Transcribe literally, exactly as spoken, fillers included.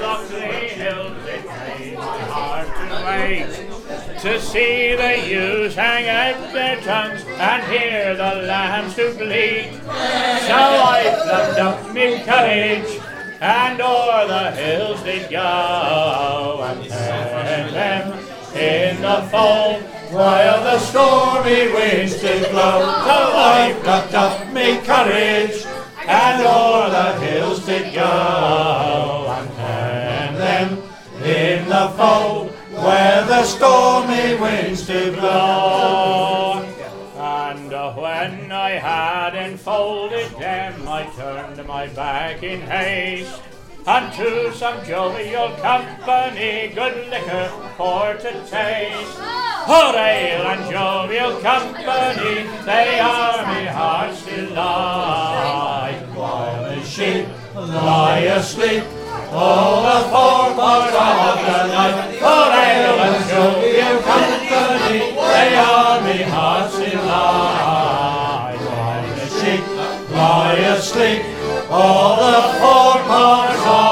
Locksley Hills, it made my heart to ache, to see the ewes hang out their tongues and hear the lambs to bleat. So I plucked up me courage and o'er the hills did go, and heard them in the fold while the stormy winds did blow. So I plucked up me courage and o'er the hills did go, and heard them in the fold where the stormy winds did blow. And uh, when I had enfolded them, I turned my back in haste unto some jovial company, good liquor for to taste. For ale and jovial company, they are me heart's delight. While the sheep lie asleep all the forepart of the night, for ale and jovial company, they are me heart's delight. While the sheep lie asleep all the forepart of